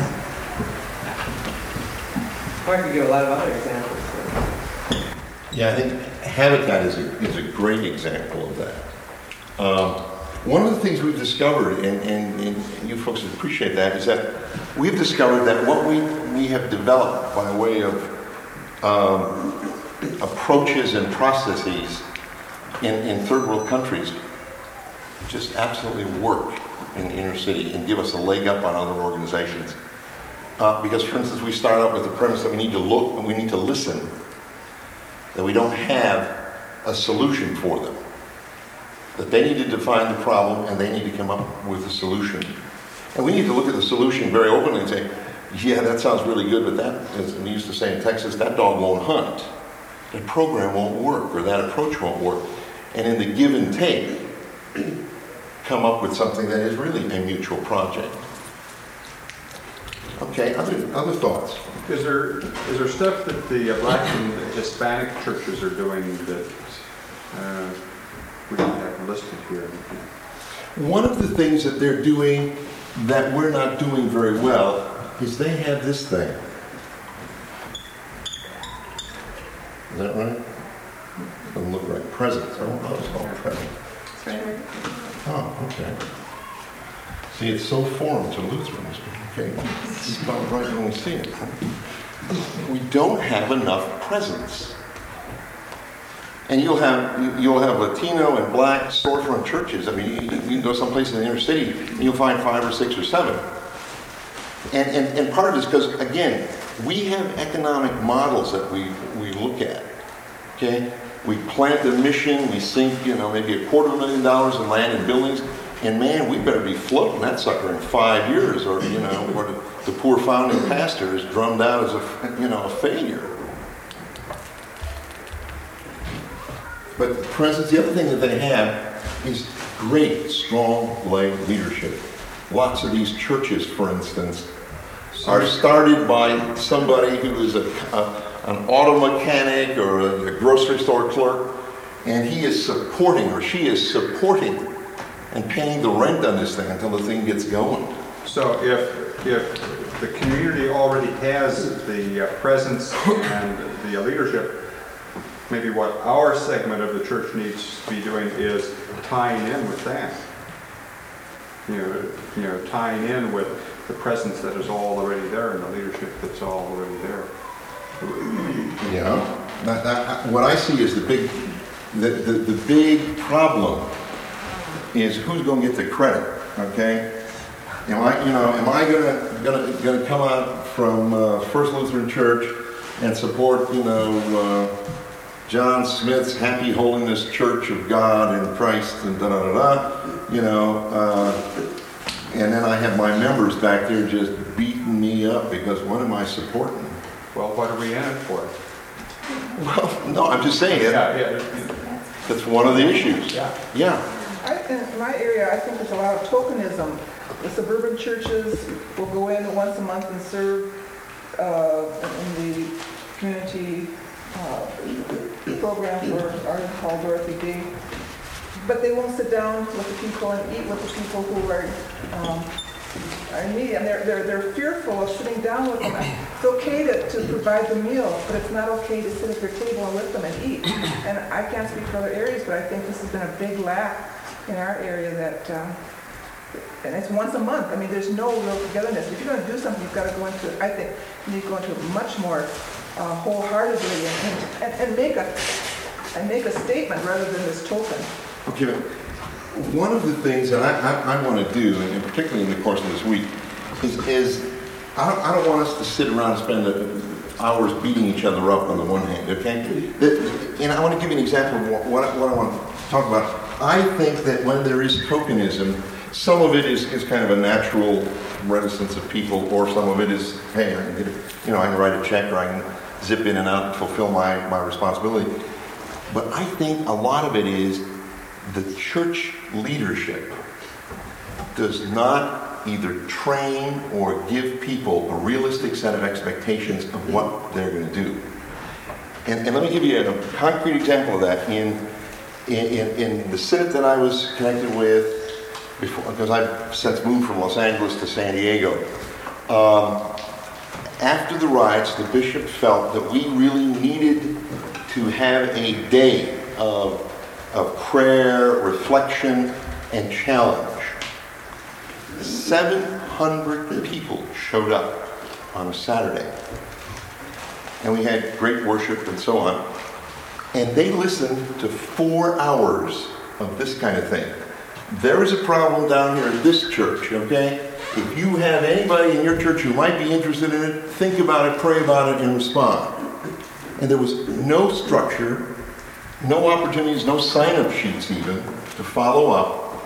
Or I could give a lot of other examples. Yeah, I think Habitat is a, is a great example of that. Um, one of the things we've discovered, and, and, and you folks appreciate that, is that we've discovered that what we, we have developed by way of um, approaches and processes in, in third world countries just absolutely work in the inner city and give us a leg up on other organizations. Uh, because, for instance, we start out with the premise that we need to look and we need to listen, that we don't have a solution for them, that they need to define the problem and they need to come up with a solution. And we need to look at the solution very openly and say, yeah, that sounds really good, but that, as we used to say in Texas, that dog won't hunt. That program won't work, or that approach won't work. And in the give and take, come up with something that is really a mutual project. Okay, other, other thoughts? Is there, is there stuff that the uh, black and Hispanic churches are doing that uh, we don't have listed here? One of the things that they're doing that we're not doing very well is they have this thing. Is that right? Doesn't look right. Presents. I don't know it's called presents. Oh, okay. See, it's so foreign to Lutherans. Okay, it's about right when we see it. We don't have enough presents. And you'll have you'll have Latino and black storefront churches. I mean, you, you can go someplace in the inner city and you'll find five or six or seven. And and, and part of it is because, again, we have economic models that we, we look at. Okay? We plant a mission, we sink, you know, maybe a quarter of a million dollars in land and buildings, and man, we better be floating that sucker in five years, or you know, or the, the poor founding pastor is drummed out as a you know a failure. But the presence, the other thing that they have is great, strong lay leadership. Lots of these churches, for instance, are started by somebody who is a, a an auto mechanic or a, a grocery store clerk, and he is supporting, or she is supporting and paying the rent on this thing until the thing gets going. So if if the community already has the uh, presence and the leadership, maybe what our segment of the church needs to be doing is tying in with that. You know, you know, tying in with the presence that is already there and the leadership that's already there. Yeah. That, that, what I see is the big, the, the, the big problem is who's going to get the credit. Okay. Am I, you know, am I gonna gonna gonna come out from uh, First Lutheran Church and support, you know, uh, John Smith's Happy Holiness Church of God in Christ and da da da da, you know, uh, and then I have my members back there just beating me up because what am I supporting? Well, what are we in it for? Well, no, I'm just saying it. Yeah, yeah. That's one of the issues. Yeah. Yeah. I, in my area, I think there's a lot of tokenism. The suburban churches will go in once a month and serve uh, in the community uh, program for Artist called Dorothy Day. But they won't sit down with the people and eat with the people who are um, are in need, and they're, they're, they're fearful of sitting down with them. It's okay to, to provide the meal, but it's not okay to sit at their table and with them and eat. And I can't speak for other areas, but I think this has been a big lack in our area that, um, and it's once a month. I mean, there's no real togetherness. If you're going to do something, you've got to go into, I think, you need to go into it much more uh, wholeheartedly and, and, and make a and make a statement rather than this token. Okay, but one of the things that I, I, I want to do, and particularly in the course of this week, is, is I, don't, I don't want us to sit around and spend uh, hours beating each other up on the one hand, okay? The, and I want to give you an example of what, what, I, what I want to talk about. I think that when there is tokenism, some of it is, is kind of a natural reticence of people, or some of it is, hey, I can get it, you know, I can write a check, or I can zip in and out and fulfill my, my responsibility. But I think a lot of it is the church leadership does not either train or give people a realistic set of expectations of what they're going to do. And, and let me give you a concrete example of that. In, in, in the synod that I was connected with, before, because I've since moved from Los Angeles to San Diego, um, after the riots, the bishop felt that we really needed to have a day of of prayer, reflection, and challenge. seven hundred people showed up on a Saturday. And we had great worship and so on. And they listened to four hours of this kind of thing. There is a problem down here at this church, okay? If you have anybody in your church who might be interested in it, think about it, pray about it, and respond. And there was no structure, no opportunities, no sign-up sheets even, to follow up.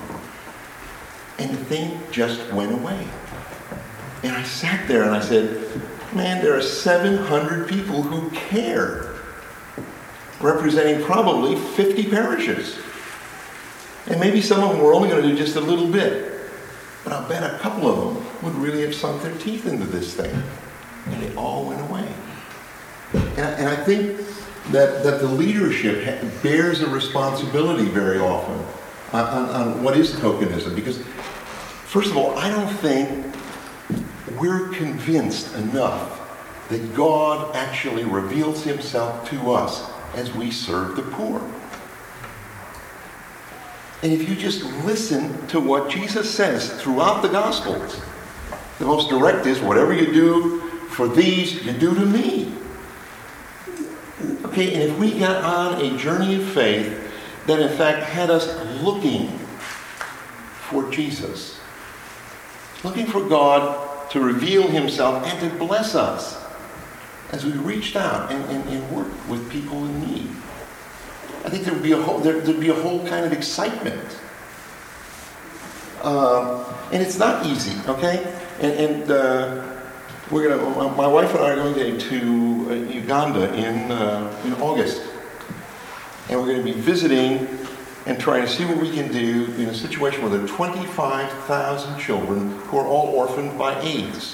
And the thing just went away. And I sat there and I said, man, there are seven hundred people who care, representing probably fifty parishes. And maybe some of them were only going to do just a little bit. But I'll bet a couple of them would really have sunk their teeth into this thing. And they all went away. And I, and I think that, that the leadership ha- bears a responsibility very often on, on, on what is tokenism. Because, first of all, I don't think we're convinced enough that God actually reveals himself to us as we serve the poor. And if you just listen to what Jesus says throughout the Gospels, the most direct is, whatever you do for these, you do to me. Okay, and if we got on a journey of faith that in fact had us looking for Jesus, looking for God to reveal himself and to bless us as we reached out and, and, and worked with people in need, I think there would be a whole there, there'd be a whole kind of excitement. Um, and it's not easy, okay? And, and uh, we're gonna. My wife and I are going to, to uh, Uganda in uh, in August, and we're going to be visiting and trying to see what we can do in a situation where there are twenty-five thousand children who are all orphaned by AIDS.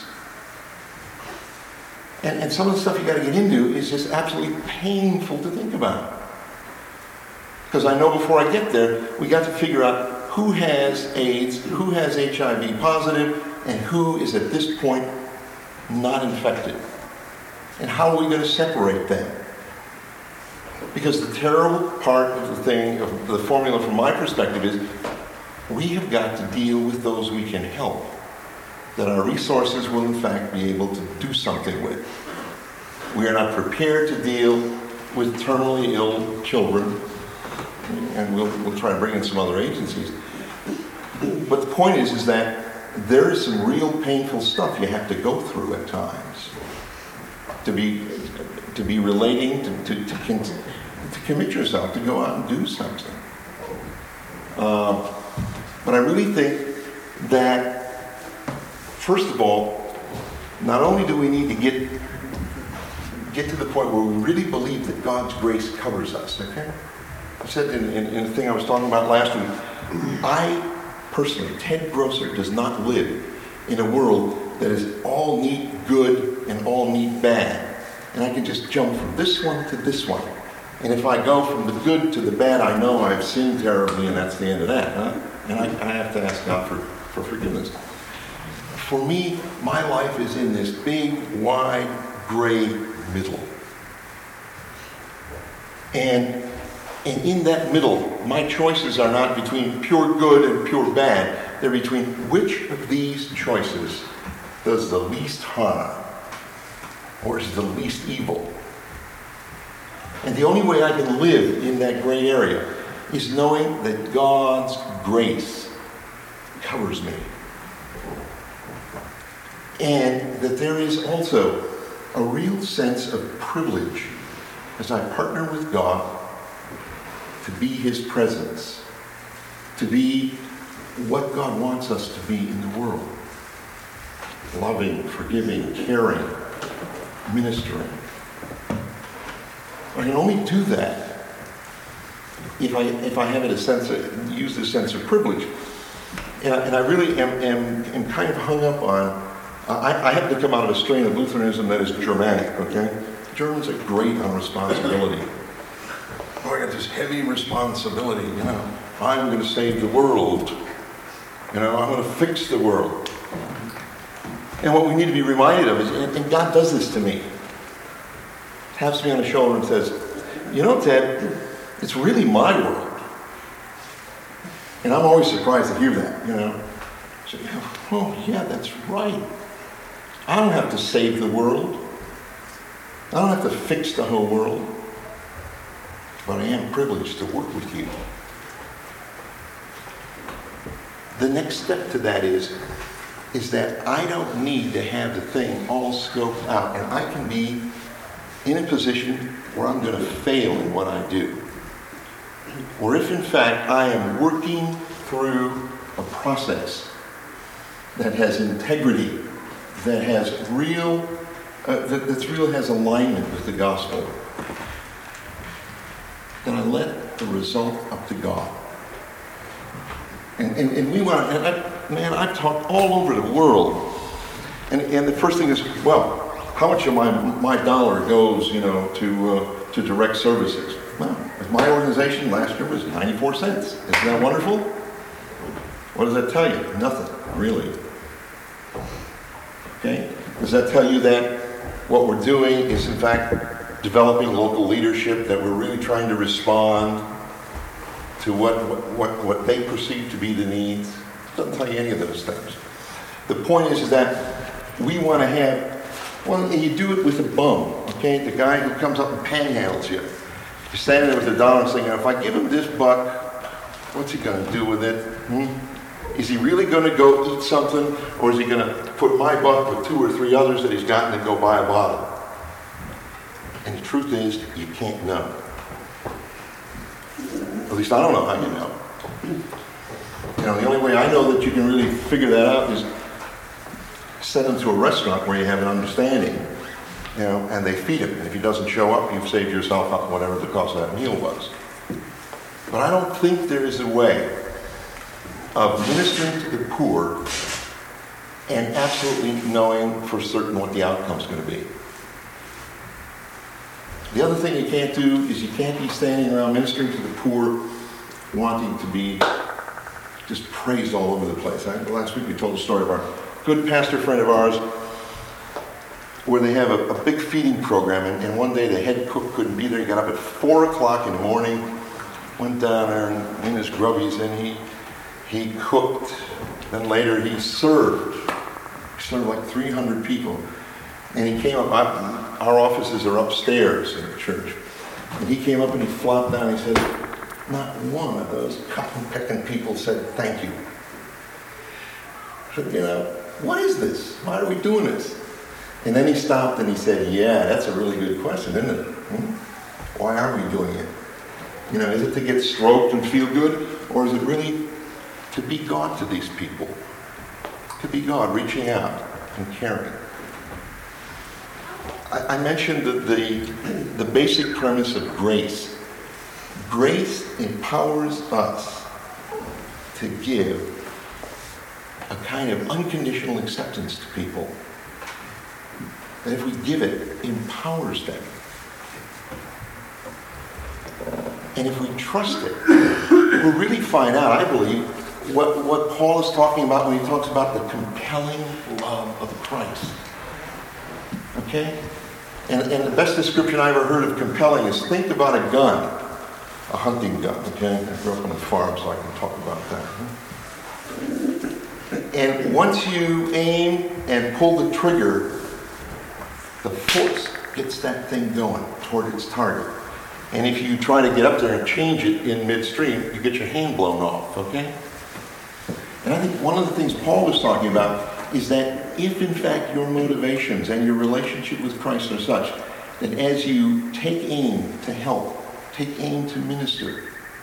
And, and some of the stuff you got to get into is just absolutely painful to think about. Because I know before I get there, we got to figure out who has AIDS, who has H I V positive, and who is at this point not infected. And how are we going to separate them? Because the terrible part of the thing, of the formula from my perspective is, we have got to deal with those we can help, that our resources will in fact be able to do something with. We are not prepared to deal with terminally ill children, and we'll, we'll try to bring in some other agencies. But the point is, is that there is some real painful stuff you have to go through at times to be to be relating, to, to, to, con- to commit yourself, to go out and do something. Uh, but I really think that, first of all, not only do we need to get get to the point where we really believe that God's grace covers us, okay? I said in, in, in the thing I was talking about last week, I personally, Ted Grosser, does not live in a world that is all neat good and all neat bad. And I can just jump from this one to this one. And if I go from the good to the bad, I know I've sinned terribly and that's the end of that. Huh? And I, I have to ask God for, for forgiveness. For me, my life is in this big, wide, gray middle. And And in that middle, my choices are not between pure good and pure bad. They're between which of these choices does the least harm or is the least evil. And the only way I can live in that gray area is knowing that God's grace covers me. And that there is also a real sense of privilege as I partner with God to be his presence, to be what God wants us to be in the world. Loving, forgiving, caring, ministering. I can only do that if I if I have a sense of, use this sense of privilege. And I, and I really am, am, am kind of hung up on, I, I happen to come out of a strain of Lutheranism that is Germanic, okay? Germans are great on responsibility. Oh, I got this heavy responsibility, you know. I'm going to save the world. You know, I'm going to fix the world. And what we need to be reminded of is, and God does this to me, taps me on the shoulder and says, you know, Ted, it's really my world. And I'm always surprised to hear that, you know. So, oh, yeah, that's right. I don't have to save the world. I don't have to fix the whole world. But I am privileged to work with you. The next step to that is, is that I don't need to have the thing all scoped out, and I can be in a position where I'm going to fail in what I do. Or if in fact I am working through a process that has integrity, that has real, uh, that that's real has alignment with the gospel, then I let the result up to God. And, and, and we want, and I, man, I've talked all over the world And, and the first thing is, well, how much of my, my dollar goes, you know, to, uh, to direct services? Well, my organization last year was ninety-four cents. Isn't that wonderful? What does that tell you? Nothing, really. Okay? Does that tell you that what we're doing is in fact developing local leadership, that we're really trying to respond to what, what, what they perceive to be the needs? It doesn't tell you any of those things. The point is, is that we want to have, well, and you do it with a bum, okay? The guy who comes up and panhandles you. You're standing there with a dollar and saying, if I give him this buck, what's he going to do with it? Hmm? Is he really going to go eat something, or is he going to put my buck with two or three others that he's gotten and go buy a bottle? And the truth is, you can't know. At least I don't know how you know. You know, the only way I know that you can really figure that out is send him to a restaurant where you have an understanding, you know, and they feed him. And if he doesn't show up, you've saved yourself up whatever the cost of that meal was. But I don't think there is a way of ministering to the poor and absolutely knowing for certain what the outcome's going to be. The other thing you can't do is you can't be standing around ministering to the poor wanting to be just praised all over the place. I, last week we told a story of our good pastor friend of ours where they have a, a big feeding program, and, and one day the head cook couldn't be there. He got up at four o'clock in the morning, went down there and in his grubbies, and he He cooked, then later he served. He served like three hundred people. And he came up, I, our offices are upstairs in the church. And he came up and he flopped down and he said, not one of those cotton-picking people said thank you. I said, you know, what is this? Why are we doing this? And then he stopped and he said, yeah, that's a really good question, isn't it? Hmm? Why are we doing it? You know, is it to get stroked and feel good? Or is it really to be God to these people? To be God, reaching out and caring. I, I mentioned the, the, the basic premise of grace. Grace empowers us to give a kind of unconditional acceptance to people. And if we give it, it empowers them. And if we trust it, we'll really find out, I believe, what, what Paul is talking about when he talks about the compelling love of Christ. Okay? And, and the best description I ever heard of compelling is think about a gun, a hunting gun. Okay? I grew up on a farm, so I can talk about that. And once you aim and pull the trigger, the force gets that thing going toward its target. And if you try to get up there and change it in midstream, you get your hand blown off, okay? And I think one of the things Paul was talking about is that if in fact your motivations and your relationship with Christ are such that as you take aim to help, take aim to minister,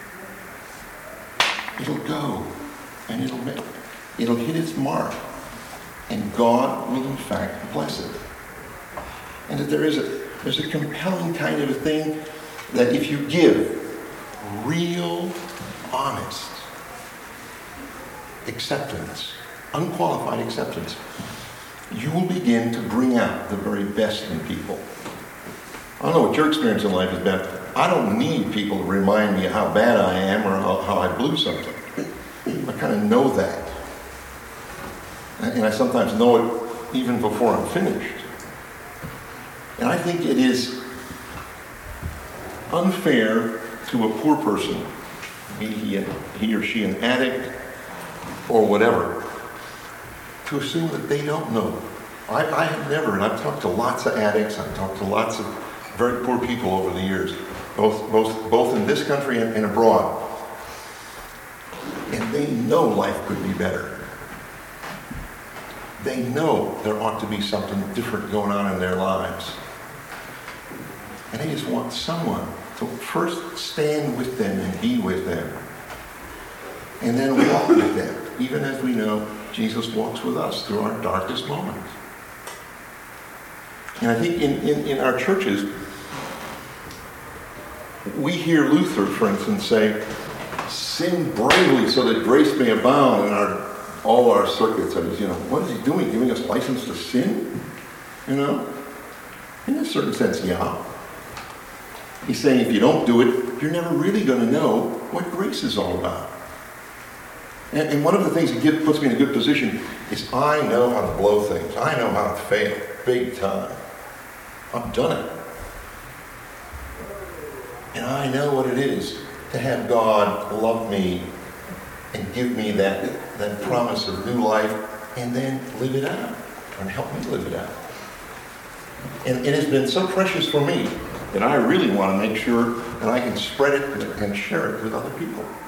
it'll go and it'll make, it'll hit its mark, and God will in fact bless it. And that there is a there's a compelling kind of a thing that if you give real, honest acceptance, unqualified acceptance, you will begin to bring out the very best in people. I don't know what your experience in life has been. I don't need people to remind me how bad I am or how, how I blew something. I kind of know that. And I sometimes know it even before I'm finished. And I think it is unfair to a poor person, be he, a, he or she an addict or whatever, to assume that they don't know. I, I have never, and I've talked to lots of addicts, I've talked to lots of very poor people over the years, both, both, both in this country and, and abroad. And they know life could be better. They know there ought to be something different going on in their lives. And they just want someone to first stand with them and be with them. And then walk with them. Even as we know, Jesus walks with us through our darkest moments. And I think in, in, in our churches, we hear Luther, for instance, say, sin bravely so that grace may abound. And our all our circuits, I was, you know, what is he doing? Giving us license to sin? You know? In a certain sense, yeah. He's saying if you don't do it, you're never really going to know what grace is all about. And, and one of the things that get, puts me in a good position is I know how to blow things. I know how to fail, big time. I've done it. And I know what it is to have God love me and give me that, that promise of new life and then live it out and help me live it out. And it has been so precious for me that I really want to make sure that I can spread it and share it with other people.